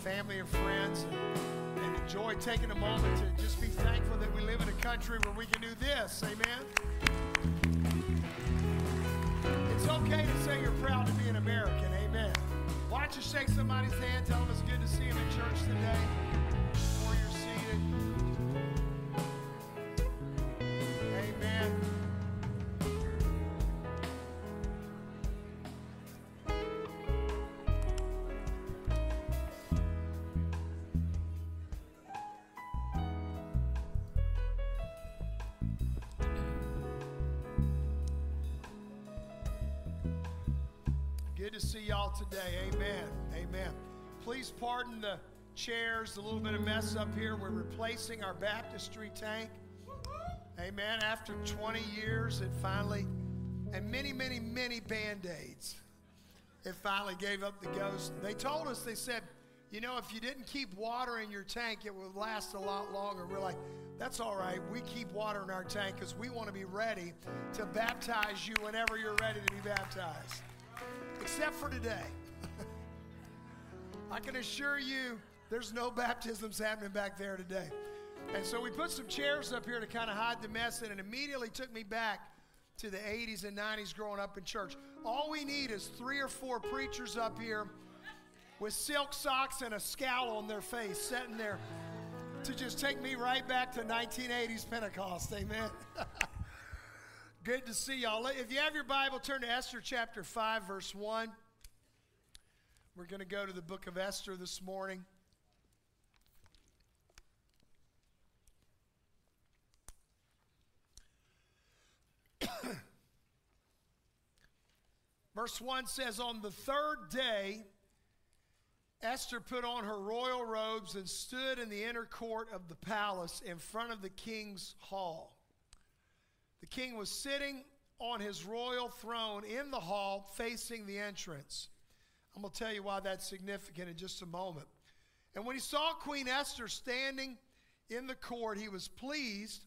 family and friends, and enjoy taking a moment to just be thankful that we live in a country where we can do this. Amen. It's okay to say you're proud to be an American. Amen. Why don't you shake somebody's hand, tell them it's good to see them in church today before you're seated. Amen. Good to see y'all today. Amen. Amen. Please pardon the chairs, a little bit of mess up here. We're replacing our baptistry tank. Amen. After 20 years, it finally, and many, many, many Band-Aids, it finally gave up the ghost. They told us, they said, you know, if you didn't keep water in your tank, it would last a lot longer. We're like, that's all right. We keep water in our tank because we want to be ready to baptize you whenever you're ready to be baptized. Except for today. I can assure you there's no baptisms happening back there today. And so we put some chairs up here to kind of hide the mess, and it immediately took me back to the 80s and 90s growing up in church. All we need is 3 or 4 preachers up here with silk socks and a scowl on their face sitting there to just take me right back to 1980s Pentecost. Amen. Good to see y'all. If you have your Bible, turn to Esther chapter 5, verse 1. We're going to go to the book of Esther this morning. Verse 1 says, on the 3rd day, Esther put on her royal robes and stood in the inner court of the palace in front of the king's hall. The king was sitting on his royal throne in the hall facing the entrance. I'm going to tell you why that's significant in just a moment. And when he saw Queen Esther standing in the court, he was pleased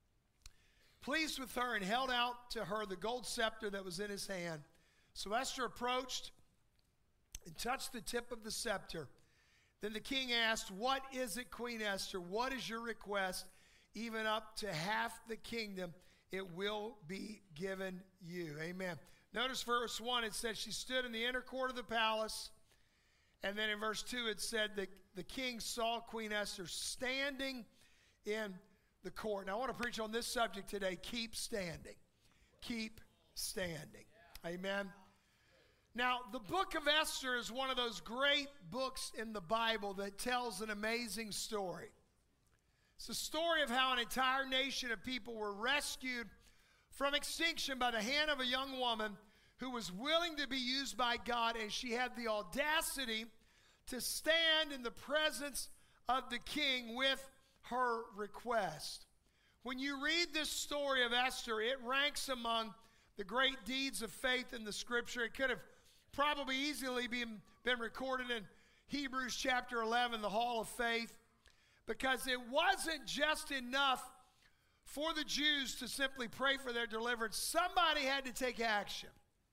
with her, and held out to her the gold scepter that was in his hand. So Esther approached and touched the tip of the scepter. Then the king asked, what is it, Queen Esther? What is your request? Even up to half the kingdom, it will be given you. Amen. Notice verse 1, it said she stood in the inner court of the palace. And then in verse 2, it said that the king saw Queen Esther standing in the court. Now I want to preach on this subject today. Keep standing. Keep standing. Amen. Now, the book of Esther is one of those great books in the Bible that tells an amazing story. It's the story of how an entire nation of people were rescued from extinction by the hand of a young woman who was willing to be used by God, and she had the audacity to stand in the presence of the king with her request. When you read this story of Esther, it ranks among the great deeds of faith in the scripture. It could have probably easily been recorded in Hebrews chapter 11, the Hall of Faith, because it wasn't just enough for the Jews to simply pray for their deliverance. Somebody had to take action.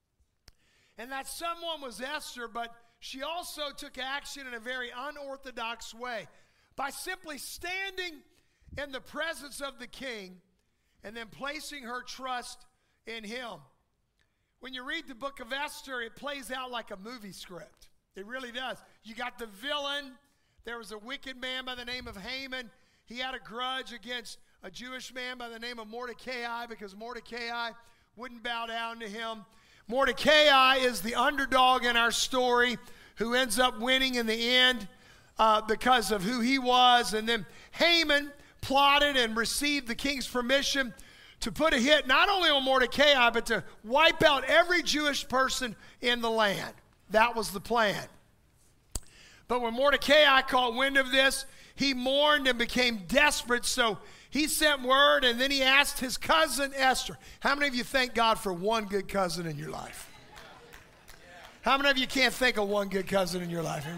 And that someone was Esther, but she also took action in a very unorthodox way by simply standing in the presence of the king and then placing her trust in him. When you read the book of Esther, it plays out like a movie script. It really does. You got the villain. There was a wicked man by the name of Haman. He had a grudge against a Jewish man by the name of Mordecai because Mordecai wouldn't bow down to him. Mordecai is the underdog in our story who ends up winning in the end because of who he was. And then Haman plotted and received the king's permission to put a hit not only on Mordecai, but to wipe out every Jewish person in the land. That was the plan. But when Mordecai caught wind of this, he mourned and became desperate, so he sent word, and then he asked his cousin Esther. How many of you thank God for one good cousin in your life? How many of you can't think of one good cousin in your life?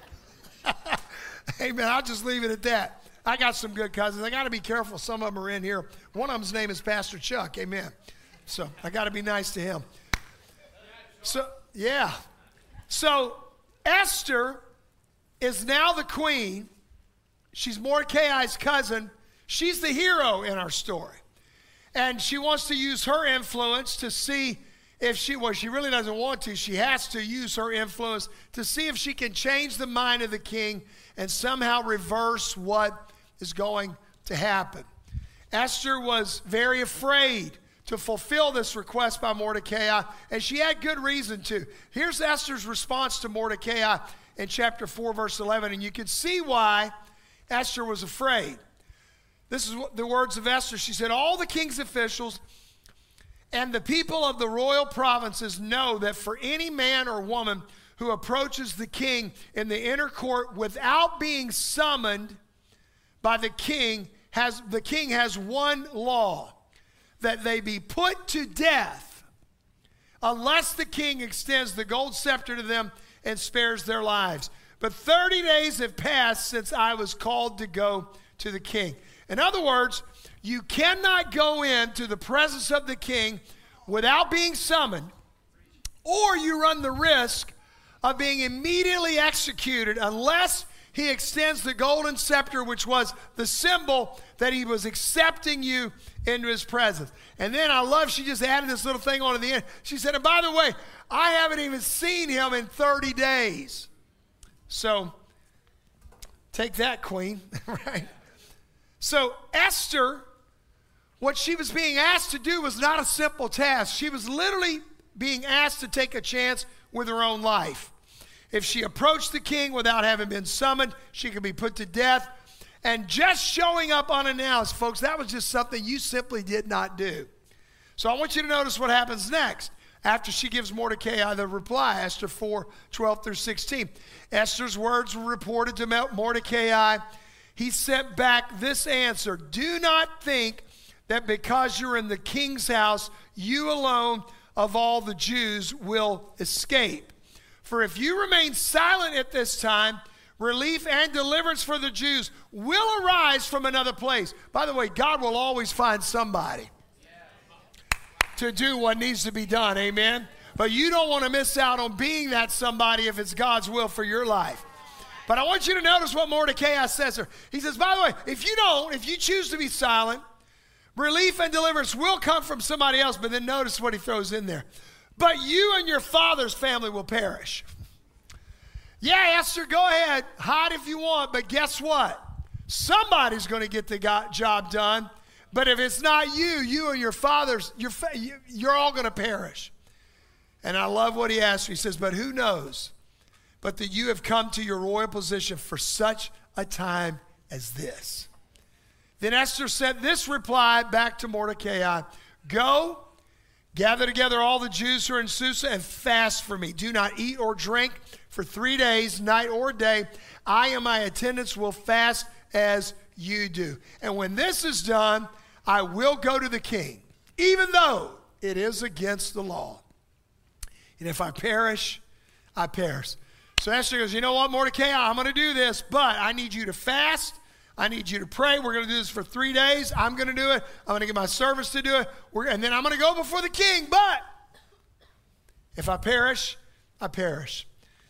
Amen. I'll just leave it at that. I got some good cousins. I got to be careful. Some of them are in here. One of them's name is Pastor Chuck. Amen. So I got to be nice to him. So, yeah. So Esther is now the queen. She's Mordecai's cousin. She's the hero in our story. And she wants to use her influence to see if she really doesn't want to. She has to use her influence to see if she can change the mind of the king and somehow reverse what is going to happen. Esther was very afraid to fulfill this request by Mordecai, and she had good reason to. Here's Esther's response to Mordecai in chapter 4, verse 11, and you can see why Esther was afraid. This is the words of Esther. She said, all the king's officials and the people of the royal provinces know that for any man or woman who approaches the king in the inner court without being summoned by the king has one law, that they be put to death unless the king extends the gold scepter to them and spares their lives. But 30 days have passed since I was called to go to the king. In other words, you cannot go into the presence of the king without being summoned, or you run the risk of being immediately executed unless he extends the golden scepter, which was the symbol that he was accepting you into his presence. And then I love, she just added this little thing on at the end. She said, and by the way, I haven't even seen him in 30 days. So take that, queen, right? So Esther, what she was being asked to do was not a simple task. She was literally being asked to take a chance with her own life. If she approached the king without having been summoned, she could be put to death. And just showing up unannounced, folks, that was just something you simply did not do. So I want you to notice what happens next after she gives Mordecai the reply, Esther 4, 12 through 16. Esther's words were reported to Mordecai. He sent back this answer: do not think that because you're in the king's house, you alone of all the Jews will escape. For if you remain silent at this time, relief and deliverance for the Jews will arise from another place. By the way, God will always find somebody to do what needs to be done, amen? But you don't want to miss out on being that somebody if it's God's will for your life. But I want you to notice what Mordecai says here. He says, by the way, if you choose to be silent, relief and deliverance will come from somebody else. But then notice what he throws in there. But you and your father's family will perish. Yeah, Esther, go ahead. Hide if you want. But guess what? Somebody's going to get the job done. But if it's not you, you and your father's, you're all going to perish. And I love what he asks. He says, but who knows but that you have come to your royal position for such a time as this. Then Esther sent this reply back to Mordecai: go, gather together all the Jews who are in Susa and fast for me. Do not eat or drink for 3 days, night or day. I and my attendants will fast as you do. And when this is done, I will go to the king, even though it is against the law. And if I perish, I perish. So Esther goes, you know what, Mordecai, I'm going to do this, but I need you to fast. I need you to pray. We're going to do this for 3 days. I'm going to do it. I'm going to get my servants to do it. And then I'm going to go before the king. But if I perish, I perish.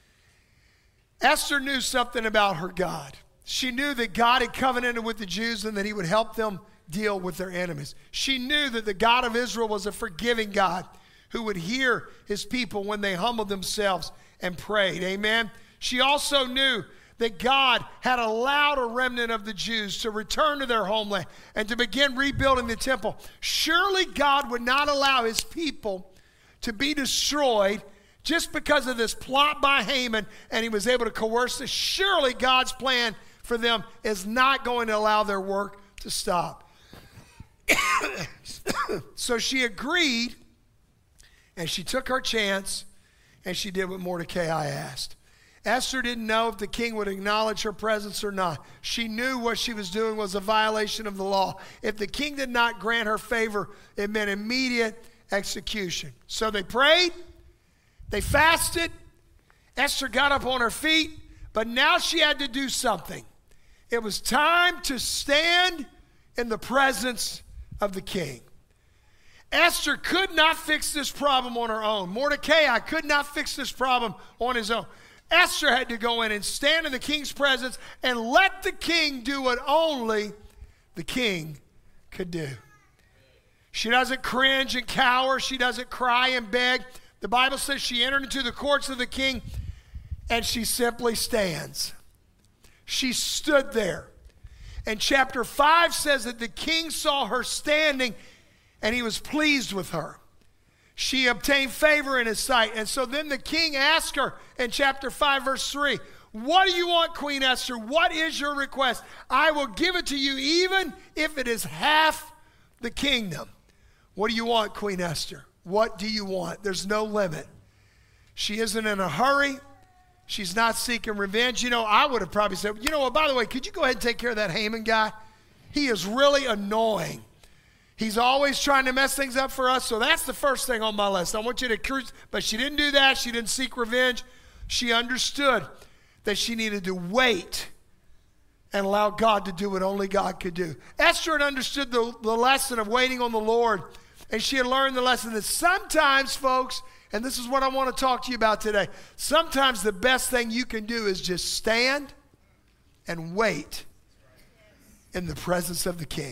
Esther knew something about her God. She knew that God had covenanted with the Jews and that he would help them deal with their enemies. She knew that the God of Israel was a forgiving God who would hear his people when they humbled themselves and prayed. Amen. She also knew that God had allowed a remnant of the Jews to return to their homeland and to begin rebuilding the temple. Surely God would not allow his people to be destroyed just because of this plot by Haman, and he was able to coerce this. Surely God's plan for them is not going to allow their work to stop. So she agreed, and she took her chance, and she did what Mordecai asked. Esther didn't know if the king would acknowledge her presence or not. She knew what she was doing was a violation of the law. If the king did not grant her favor, it meant immediate execution. So they prayed, they fasted. Esther got up on her feet, but now she had to do something. It was time to stand in the presence of the king. Esther could not fix this problem on her own. Mordecai could not fix this problem on his own. Esther had to go in and stand in the king's presence and let the king do what only the king could do. She doesn't cringe and cower. She doesn't cry and beg. The Bible says she entered into the courts of the king and she simply stands. She stood there. And chapter 5 says that the king saw her standing and he was pleased with her. She obtained favor in his sight. And so then the king asked her in chapter 5, verse 3, what do you want, Queen Esther? What is your request? I will give it to you even if it is half the kingdom. What do you want, Queen Esther? What do you want? There's no limit. She isn't in a hurry. She's not seeking revenge. You know, I would have probably said, you know what, by the way, could you go ahead and take care of that Haman guy? He is really annoying. He's always trying to mess things up for us, so that's the first thing on my list. I want you to cruise, but she didn't do that. She didn't seek revenge. She understood that she needed to wait and allow God to do what only God could do. Esther had understood the lesson of waiting on the Lord, and she had learned the lesson that sometimes, folks, and this is what I want to talk to you about today, sometimes the best thing you can do is just stand and wait in the presence of the King.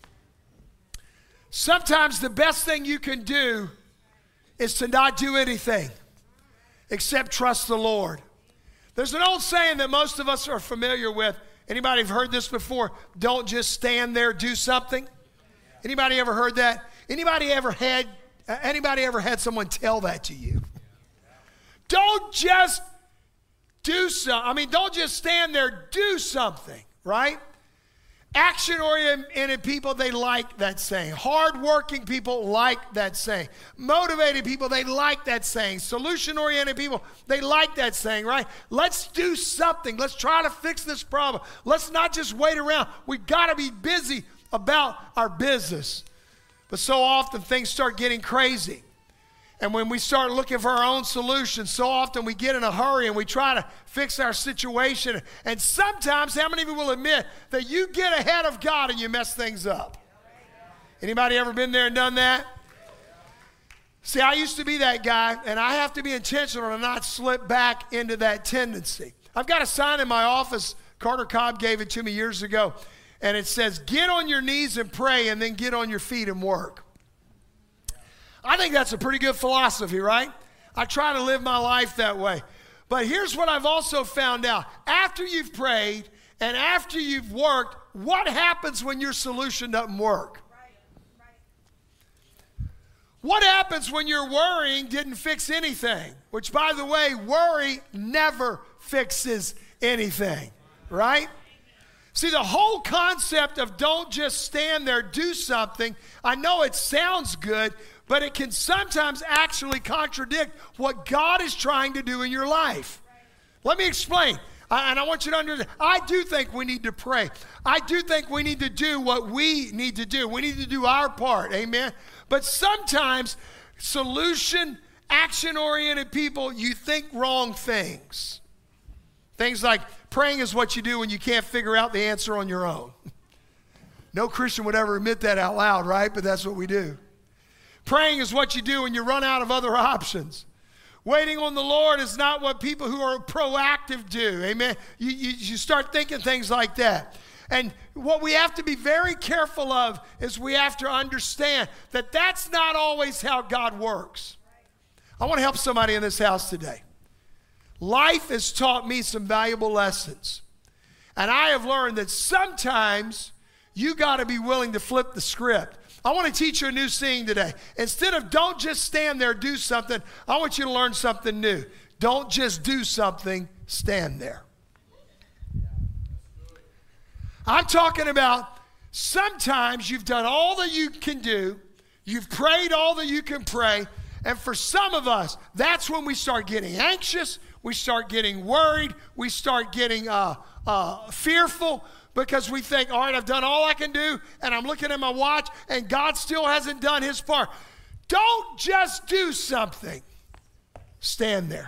Sometimes the best thing you can do is to not do anything except trust the Lord. There's an old saying that most of us are familiar with. Anybody have heard this before? Don't just stand there, do something. Anybody ever heard that? Anybody ever had someone tell that to you? Don't just do something. Don't just stand there, do something, right? Action-oriented people, they like that saying. Hard-working people like that saying. Motivated people, they like that saying. Solution-oriented people, they like that saying, right? Let's do something. Let's try to fix this problem. Let's not just wait around. We've got to be busy about our business. But so often things start getting crazy. And when we start looking for our own solutions, so often we get in a hurry and we try to fix our situation. And sometimes, how many of you will admit that you get ahead of God and you mess things up? Anybody ever been there and done that? See, I used to be that guy, and I have to be intentional to not slip back into that tendency. I've got a sign in my office. Carter Cobb gave it to me years ago. And it says, get on your knees and pray, and then get on your feet and work. I think that's a pretty good philosophy, right? I try to live my life that way. But here's what I've also found out. After you've prayed and after you've worked, what happens when your solution doesn't work? What happens when your worrying didn't fix anything? Which, by the way, worry never fixes anything, right? See, the whole concept of don't just stand there, do something, I know it sounds good, but it can sometimes actually contradict what God is trying to do in your life. Let me explain. And I want you to understand, I do think we need to pray. I do think we need to do what we need to do. We need to do our part, amen? But sometimes solution, action-oriented people, you think wrong things. Things like praying is what you do when you can't figure out the answer on your own. No Christian would ever admit that out loud, right? But that's what we do. Praying is what you do when you run out of other options. Waiting on the Lord is not what people who are proactive do. Amen. You start thinking things like that. And what we have to be very careful of is we have to understand that that's not always how God works. I want to help somebody in this house today. Life has taught me some valuable lessons. And I have learned that sometimes you got to be willing to flip the script. I want to teach you a new saying today. Instead of don't just stand there, do something, I want you to learn something new. Don't just do something, stand there. I'm talking about sometimes you've done all that you can do, you've prayed all that you can pray, and for some of us, that's when we start getting anxious, we start getting worried, we start getting fearful, because we think, all right, I've done all I can do, and I'm looking at my watch, and God still hasn't done his part. Don't just do something. Stand there.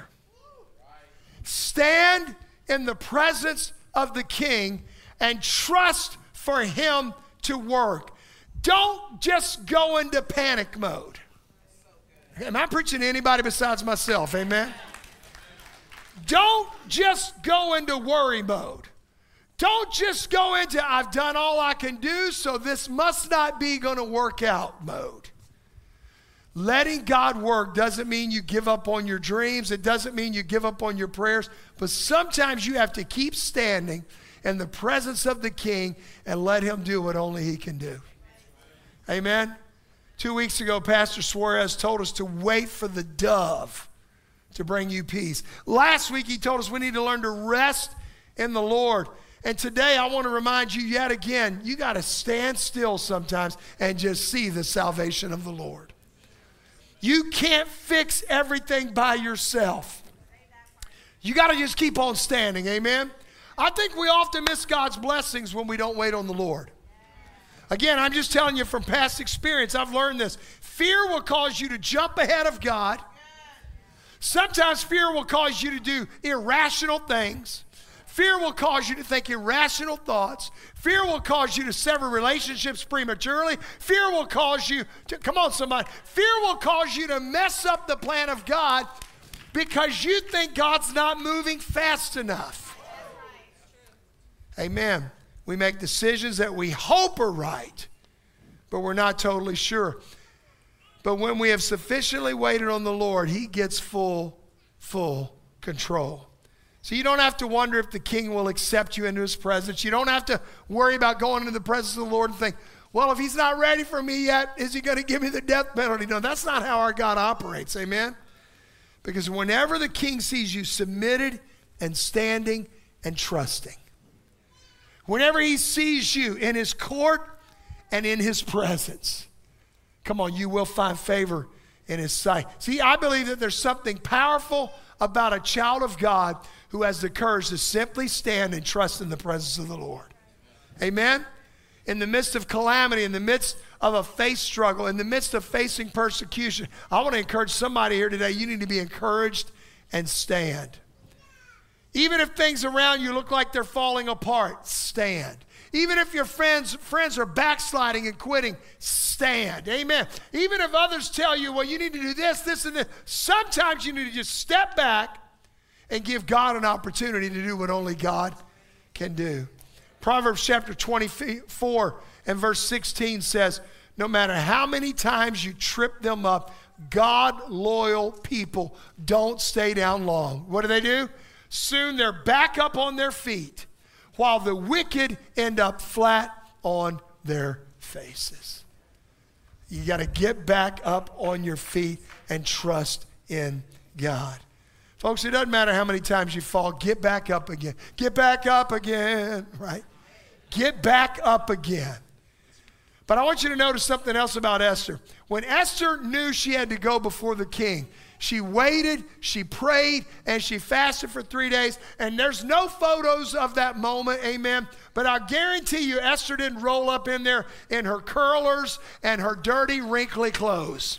Stand in the presence of the King and trust for him to work. Don't just go into panic mode. Am I preaching to anybody besides myself? Amen? Don't just go into worry mode. Don't just go into, I've done all I can do, so this must not be going to work out mode. Letting God work doesn't mean you give up on your dreams. It doesn't mean you give up on your prayers. But sometimes you have to keep standing in the presence of the King and let him do what only he can do. Amen? 2 weeks ago, Pastor Suarez told us to wait for the dove to bring you peace. Last week, he told us we need to learn to rest in the Lord. And today, I want to remind you yet again, you got to stand still sometimes and just see the salvation of the Lord. You can't fix everything by yourself. You got to just keep on standing, amen? I think we often miss God's blessings when we don't wait on the Lord. Again, I'm just telling you from past experience, I've learned this. Fear will cause you to jump ahead of God. Sometimes fear will cause you to do irrational things. Fear will cause you to think irrational thoughts. Fear will cause you to sever relationships prematurely. Fear will cause you to, come on somebody, fear will cause you to mess up the plan of God because you think God's not moving fast enough. Amen. We make decisions that we hope are right, but we're not totally sure. But when we have sufficiently waited on the Lord, he gets full control. So you don't have to wonder if the King will accept you into his presence. You don't have to worry about going into the presence of the Lord and think, well, if he's not ready for me yet, is he going to give me the death penalty? No, that's not how our God operates, amen? Because whenever the King sees you submitted and standing and trusting, whenever he sees you in his court and in his presence, come on, you will find favor in his sight. See, I believe that there's something powerful about a child of God who has the courage to simply stand and trust in the presence of the Lord. Amen? In the midst of calamity, in the midst of a faith struggle, in the midst of facing persecution, I want to encourage somebody here today, you need to be encouraged and stand. Even if things around you look like they're falling apart, stand. Even if your friends are backsliding and quitting, stand. Amen. Even if others tell you, well, you need to do this, this, and this, sometimes you need to just step back and give God an opportunity to do what only God can do. Proverbs chapter 24 and verse 16 says, no matter how many times you trip them up, God-loyal people don't stay down long. What do? Soon they're back up on their feet, while the wicked end up flat on their faces. You got to get back up on your feet and trust in God. Folks, it doesn't matter how many times you fall, get back up again. Get back up again, right? Get back up again. But I want you to notice something else about Esther. When Esther knew she had to go before the king, she waited, she prayed, and she fasted for 3 days. And there's no photos of that moment, amen. But I guarantee you Esther didn't roll up in there in her curlers and her dirty, wrinkly clothes.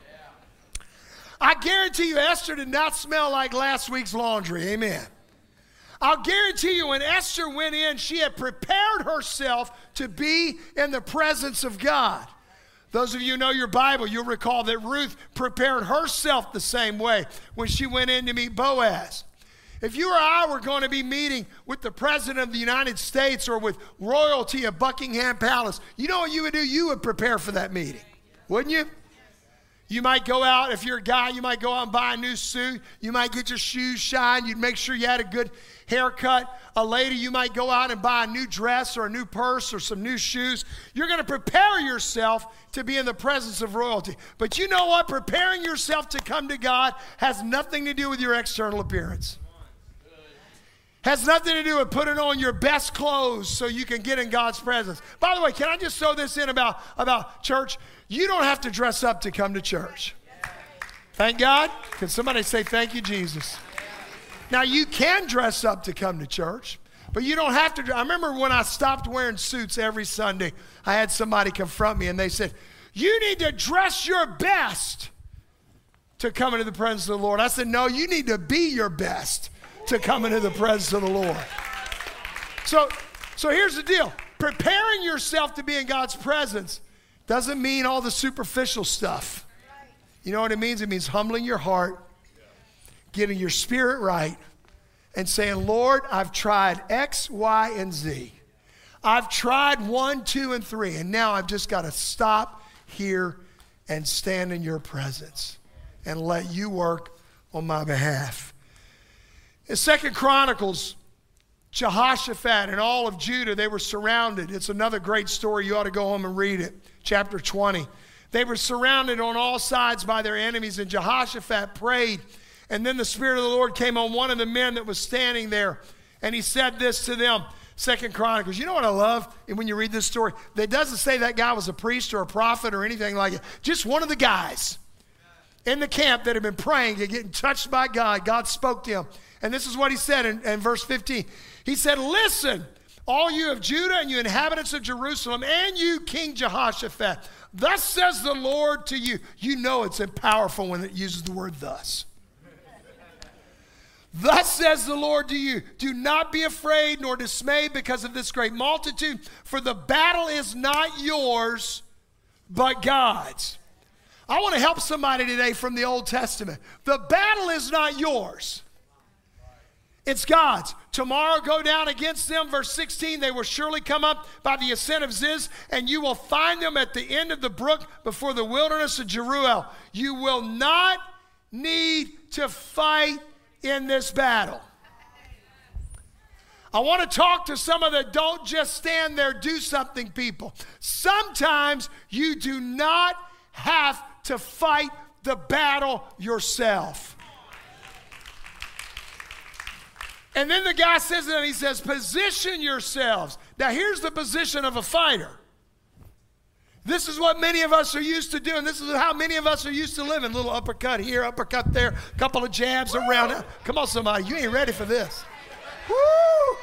I guarantee you Esther did not smell like last week's laundry, amen. I'll guarantee you when Esther went in, she had prepared herself to be in the presence of God. Those of you who know your Bible, you'll recall that Ruth prepared herself the same way when she went in to meet Boaz. If you or I were going to be meeting with the President of the United States or with royalty at Buckingham Palace, you know what you would do? You would prepare for that meeting, wouldn't you? You might go out, if you're a guy, you might go out and buy a new suit. You might get your shoes shined. You'd make sure you had a good haircut. A lady, you might go out and buy a new dress or a new purse or some new shoes. You're going to prepare yourself to be in the presence of royalty. But you know what? Preparing yourself to come to God has nothing to do with your external appearance. Has nothing to do with putting on your best clothes so you can get in God's presence. By the way, can I just throw this in about church? You don't have to dress up to come to church. Thank God. Can somebody say thank you, Jesus? Now, you can dress up to come to church, but you don't have to. I remember when I stopped wearing suits every Sunday, I had somebody confront me, and they said, you need to dress your best to come into the presence of the Lord. I said, no, you need to be your best to come into the presence of the Lord. So here's the deal. Preparing yourself to be in God's presence doesn't mean all the superficial stuff. You know what it means? It means humbling your heart, getting your spirit right, and saying, Lord, I've tried X, Y, and Z. I've tried 1, 2, and 3, and now I've just got to stop here and stand in your presence and let you work on my behalf. In 2 Chronicles, Jehoshaphat and all of Judah, they were surrounded. It's another great story. You ought to go home and read it. Chapter 20. They were surrounded on all sides by their enemies, and Jehoshaphat prayed. And then the Spirit of the Lord came on one of the men that was standing there, and he said this to them. 2 Chronicles. You know what I love when you read this story? It doesn't say that guy was a priest or a prophet or anything like it. Just one of the guys in the camp that had been praying and getting touched by God. God spoke to him. And this is what he said in verse 15. He said, listen, all you of Judah and you inhabitants of Jerusalem and you, King Jehoshaphat, thus says the Lord to you. You know it's powerful when it uses the word thus. Thus says the Lord to you, do not be afraid nor dismayed because of this great multitude, for the battle is not yours, but God's. I want to help somebody today from the Old Testament. The battle is not yours. It's God's. Tomorrow go down against them. Verse 16, they will surely come up by the ascent of Ziz, and you will find them at the end of the brook before the wilderness of Jeruel. You will not need to fight in this battle. I want to talk to some of the don't just stand there, do something people. Sometimes you do not have to fight the battle yourself. And then the guy says to them, he says, position yourselves. Now here's the position of a fighter. This is what many of us are used to doing. This is how many of us are used to living. Little uppercut here, uppercut there, couple of jabs around. Come on, somebody, you ain't ready for this. Woo!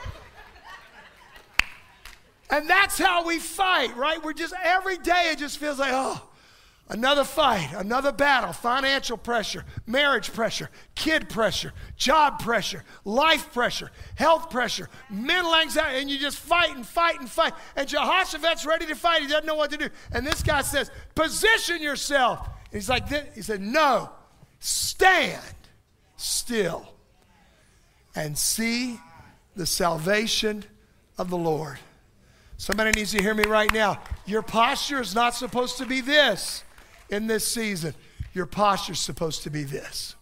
And that's how we fight, right? We're just, every day it just feels like, oh, another fight, another battle, financial pressure, marriage pressure, kid pressure, job pressure, life pressure, health pressure, mental anxiety, and you just fight and fight and fight. And Jehoshaphat's ready to fight. He doesn't know what to do. And this guy says, position yourself. And he's like, he said, no, stand still and see the salvation of the Lord. Somebody needs to hear me right now. Your posture is not supposed to be this. In this season, your posture is supposed to be this.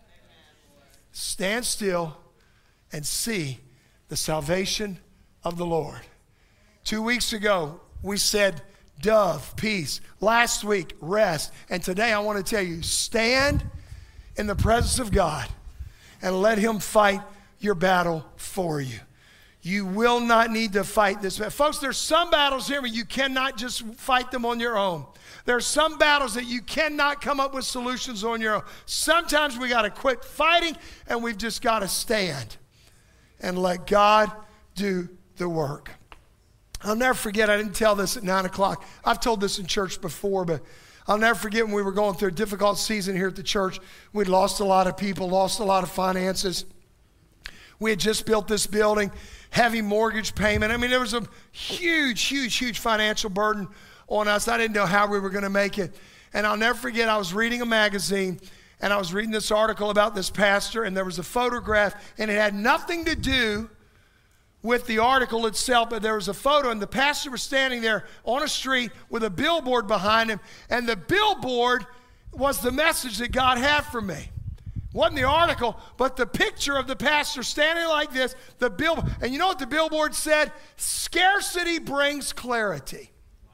Stand still and see the salvation of the Lord. 2 weeks ago, we said dove, peace. Last week, rest. And today I want to tell you, stand in the presence of God and let him fight your battle for you. You will not need to fight this. Folks, there's some battles here where you cannot just fight them on your own. There are some battles that you cannot come up with solutions on your own. Sometimes we got to quit fighting and we've just got to stand and let God do the work. I'll never forget, I didn't tell this at 9 o'clock. I've told this in church before, but I'll never forget when we were going through a difficult season here at the church. We'd lost a lot of people, lost a lot of finances. We had just built this building, heavy mortgage payment. I mean, there was a huge financial burden on us. I didn't know how we were going to make it. And I'll never forget, I was reading a magazine, and I was reading this article about this pastor, and there was a photograph, and it had nothing to do with the article itself, but there was a photo, and the pastor was standing there on a street with a billboard behind him, and the billboard was the message that God had for me. Wasn't the article, but the picture of the pastor standing like this, the billboard. And you know what the billboard said? Scarcity brings clarity.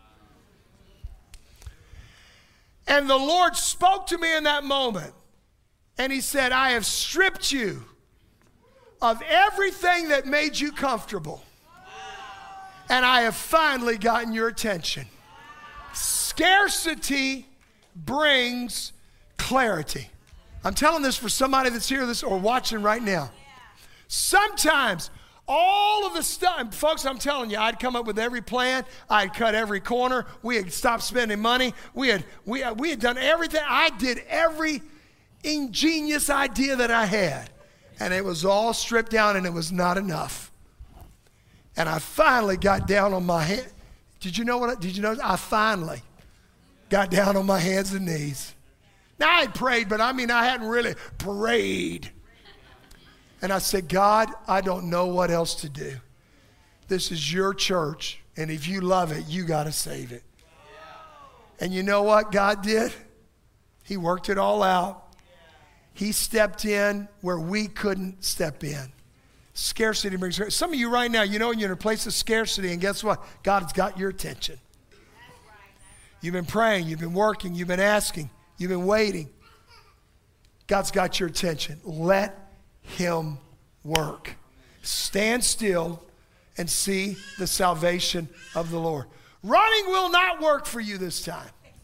And the Lord spoke to me in that moment, and he said, I have stripped you of everything that made you comfortable, and I have finally gotten your attention. Scarcity brings clarity. I'm telling this for somebody that's here this or watching right now. Sometimes all of the stuff, folks, I'm telling you, I'd come up with every plan. I'd cut every corner. We had stopped spending money. We had done everything. I did every ingenious idea that I had. And it was all stripped down, and it was not enough. And I finally got down on my head. Did you know? I finally got down on my hands and knees. Now, I had prayed, but I hadn't really prayed. And I said, God, I don't know what else to do. This is your church, and if you love it, you got to save it. And you know what God did? He worked it all out. He stepped in where we couldn't step in. Scarcity brings. Some of you right now, you know, you're in a place of scarcity, and guess what? God's got your attention. You've been praying, you've been working, you've been asking, you've been waiting. God's got your attention. Let him work. Stand still and see the salvation of the Lord. Running will not work for you this time.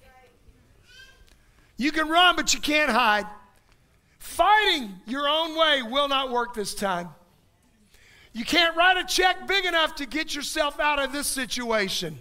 You can run, but you can't hide. Fighting your own way will not work this time. You can't write a check big enough to get yourself out of this situation.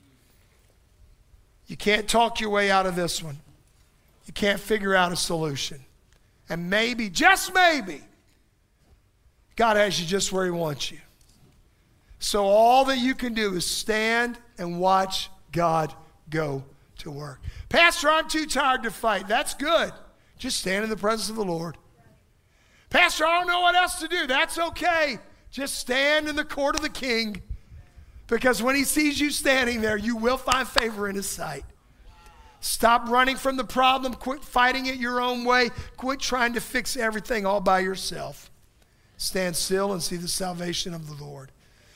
You can't talk your way out of this one. You can't figure out a solution. And maybe, just maybe, God has you just where he wants you. So all that you can do is stand and watch God go to work. Pastor, I'm too tired to fight. That's good. Just stand in the presence of the Lord. Pastor, I don't know what else to do. That's okay. Just stand in the court of the King, because when he sees you standing there, you will find favor in his sight. Stop running from the problem. Quit fighting it your own way. Quit trying to fix everything all by yourself. Stand still and see the salvation of the Lord.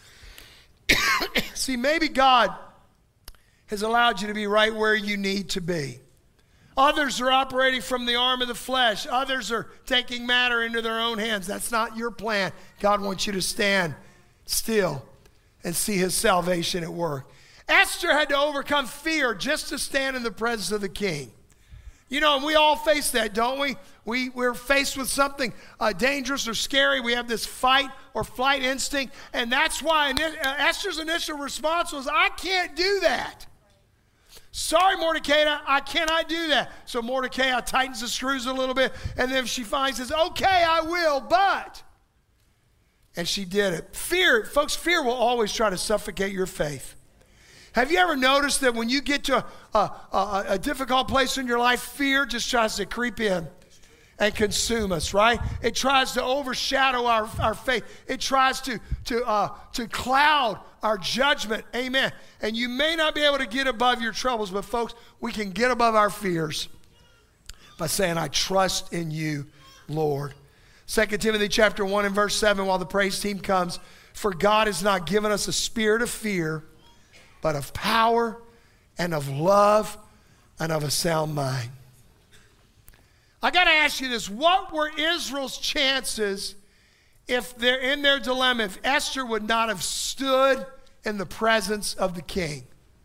See, maybe God has allowed you to be right where you need to be. Others are operating from the arm of the flesh. Others are taking matter into their own hands. That's not your plan. God wants you to stand still and see his salvation at work. Esther had to overcome fear just to stand in the presence of the king. You know, and we all face that, don't we? We're faced with something dangerous or scary. We have this fight or flight instinct, and that's why Esther's initial response was, I can't do that. Sorry, Mordecai, I cannot do that. So Mordecai tightens the screws a little bit, and then she finally says, okay, I will, but. And she did it. Fear, folks, fear will always try to suffocate your faith. Have you ever noticed that when you get to a difficult place in your life, fear just tries to creep in and consume us, right? It tries to overshadow our faith. It tries to cloud our judgment. Amen. And you may not be able to get above your troubles, but folks, we can get above our fears by saying, I trust in you, Lord. 2 Timothy chapter 1 and verse 7, while the praise team comes, for God has not given us a spirit of fear, but of power and of love and of a sound mind. I got to ask you this. What were Israel's chances if they're in their dilemma, if Esther would not have stood in the presence of the king?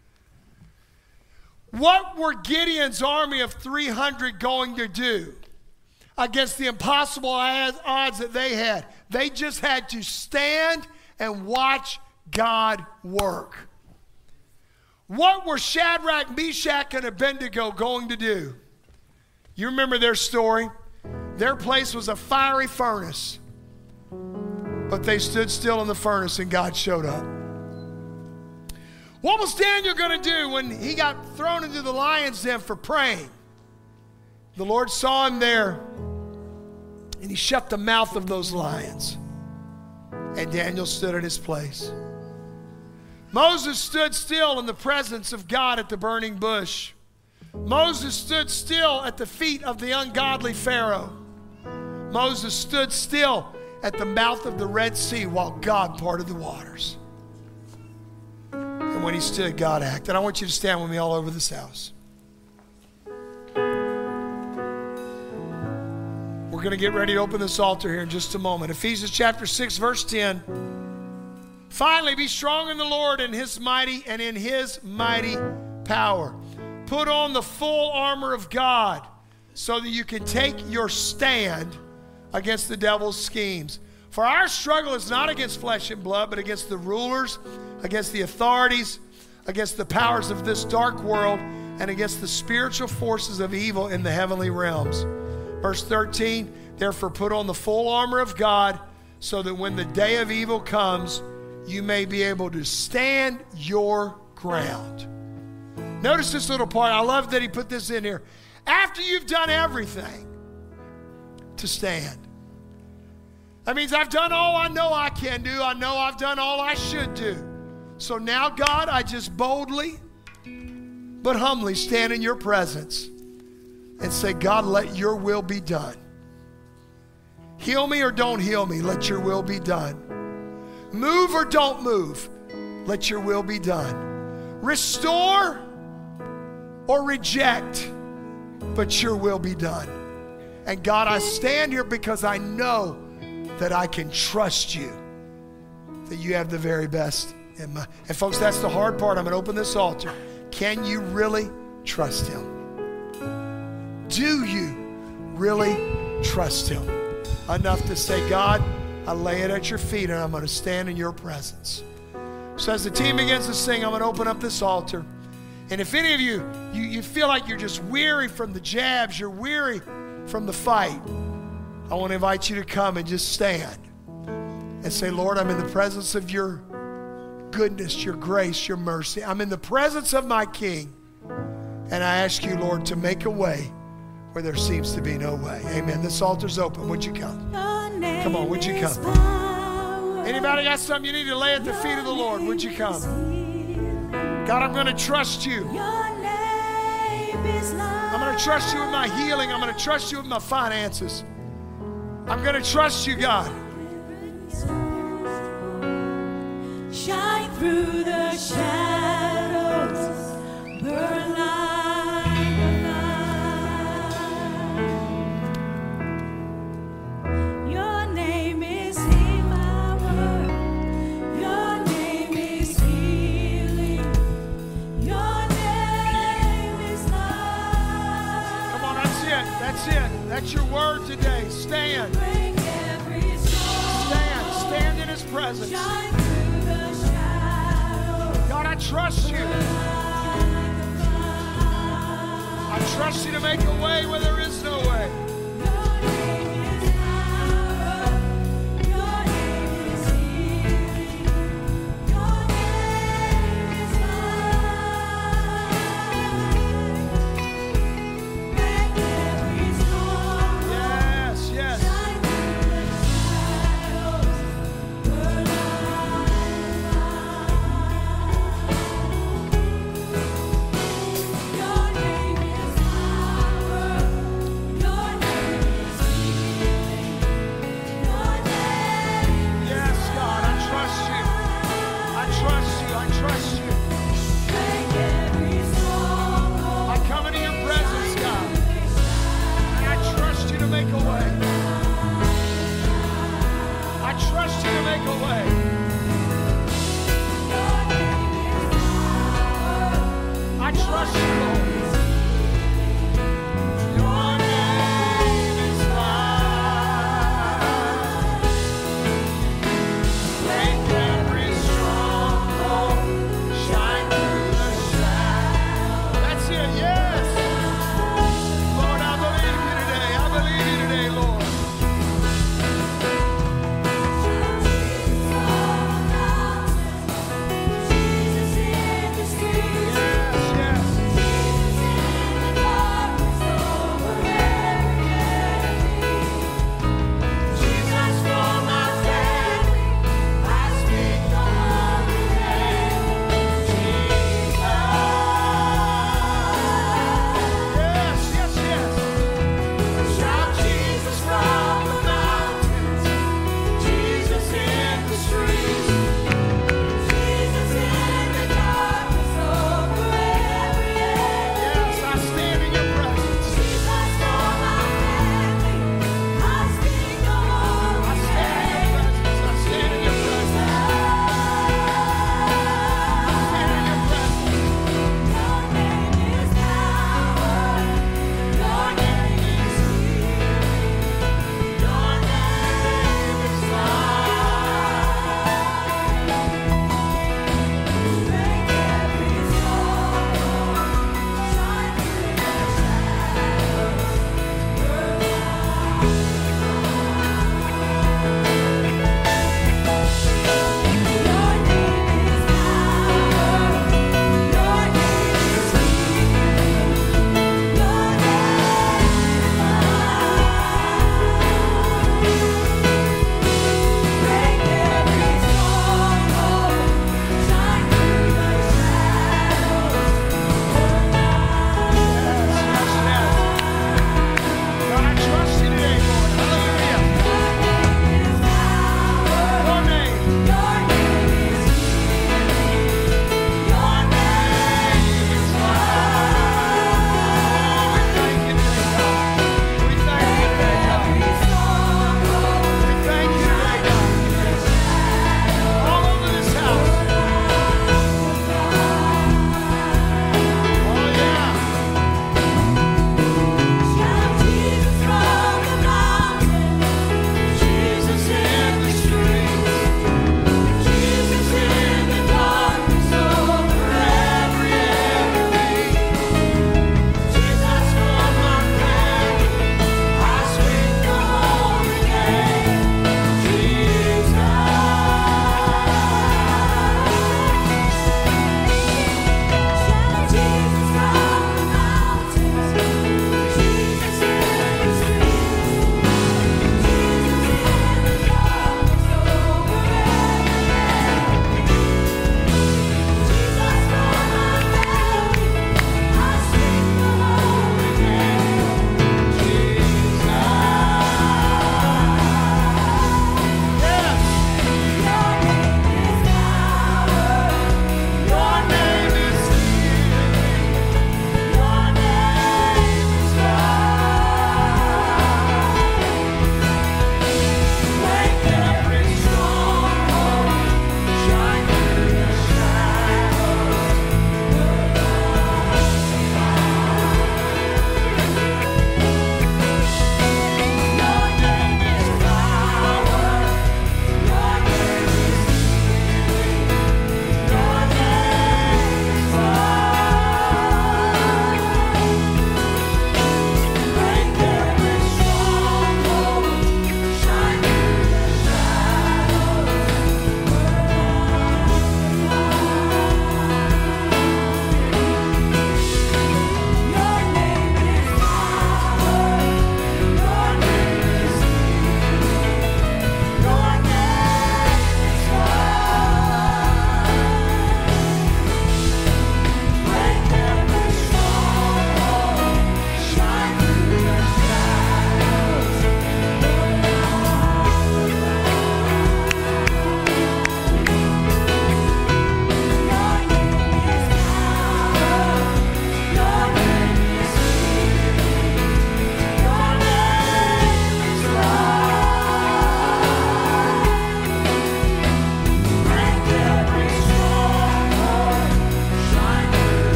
What were Gideon's army of 300 going to do against the impossible odds that they had? They just had to stand and watch God work. What were Shadrach, Meshach, and Abednego going to do? You remember their story? Their place was a fiery furnace, but they stood still in the furnace and God showed up. What was Daniel going to do when he got thrown into the lion's den for praying? The Lord saw him there, and he shut the mouth of those lions, and Daniel stood in his place. Moses stood still in the presence of God at the burning bush. Moses stood still at the feet of the ungodly Pharaoh. Moses stood still at the mouth of the Red Sea while God parted the waters. And when he stood, God acted. I want you to stand with me all over this house. We're going to get ready to open this altar here in just a moment. Ephesians chapter 6, verse 10. Finally, be strong in the Lord and in his mighty power. Put on the full armor of God so that you can take your stand against the devil's schemes. For our struggle is not against flesh and blood, but against the rulers, against the authorities, against the powers of this dark world, and against the spiritual forces of evil in the heavenly realms. Verse 13, therefore put on the full armor of God so that when the day of evil comes, you may be able to stand your ground. Notice this little part. I love that he put this in here. After you've done everything to stand. That means I've done all I know I can do. I know I've done all I should do. So now, God, I just boldly but humbly stand in your presence and say, God, let your will be done. Heal me or don't heal me, let your will be done. Move or don't move, let your will be done. Restore or reject, but your will be done. And God, I stand here because I know that I can trust you, that you have the very best in mind. And folks, that's the hard part. I'm going to open this altar. Can you really trust him? Do you really trust him enough to say, God, I lay it at your feet and I'm going to stand in your presence? So as the team begins to sing, I'm going to open up this altar. And if any of you feel like you're just weary from the jabs, you're weary from the fight, I want to invite you to come and just stand and say, Lord, I'm in the presence of your goodness, your grace, your mercy. I'm in the presence of my King. And I ask you, Lord, to make a way where there seems to be no way. Amen. This altar's open. Would you come? Come on, would you come? Anybody got something you need to lay at the feet of the Lord? Would you come? God, I'm going to trust you. I'm going to trust you with my healing. I'm going to trust you with my finances. I'm going to trust you, God. Shine through the shadows, burn like a fire. Your name is power. Your name is healing. Your name is love. Come on, that's it. That's it. That's your word today. Stand. Stand in his presence. God, I trust you. I trust you to make a way where there is no way.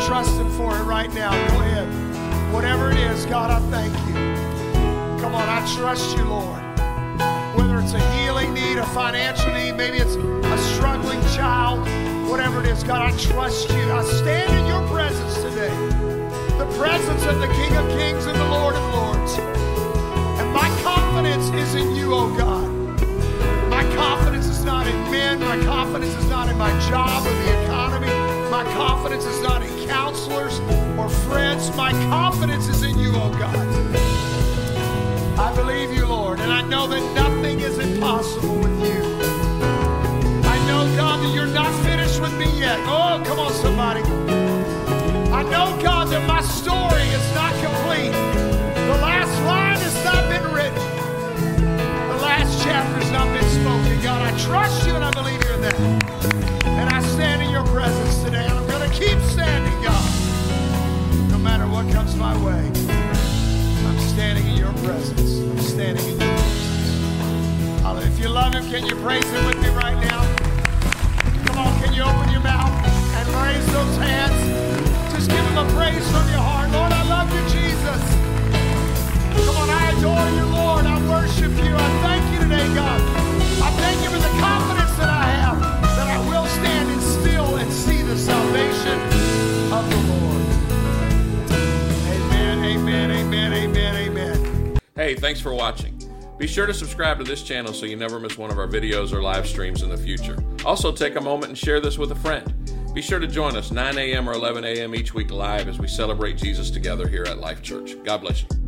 trust Him for it right now. Go ahead. Whatever it is, God, I thank you. Come on, I trust you, Lord. Whether it's a healing need, a financial need, maybe it's a struggling child, whatever it is, God, I trust you. I stand in your presence today, the presence of the King of Kings and the Lord of Lords. And my confidence is in you, oh God. My confidence is not in men. My confidence is not in my job or the economy. My confidence is not in counselors or friends. My confidence is in you, oh God. I believe you, Lord, and I know that nothing is impossible with you. I know, God, that you're not finished with me yet. Oh, come on, somebody. I know, God, that my story is not complete. The last line has not been written. The last chapter has not been spoken. God, I trust you and I believe you in that. And I stand in your presence today, and I'm going to keep standing, God, no matter what comes my way. I'm standing in your presence. I'm standing in your presence. If you love him, can you praise him with me right now? Come on, can you open your mouth and raise those hands? Just give him a praise from your heart. Lord, I love you, Jesus. Come on, I adore you, Lord. I worship you. I thank you today, God. I thank you for the confidence that I have, that I will stand and still and see the salvation of the Lord. Amen, amen, amen, amen, amen. Hey, thanks for watching. Be sure to subscribe to this channel so you never miss one of our videos or live streams in the future. Also, take a moment and share this with a friend. Be sure to join us 9 a.m. or 11 a.m. each week live as we celebrate Jesus together here at Life Church. God bless you.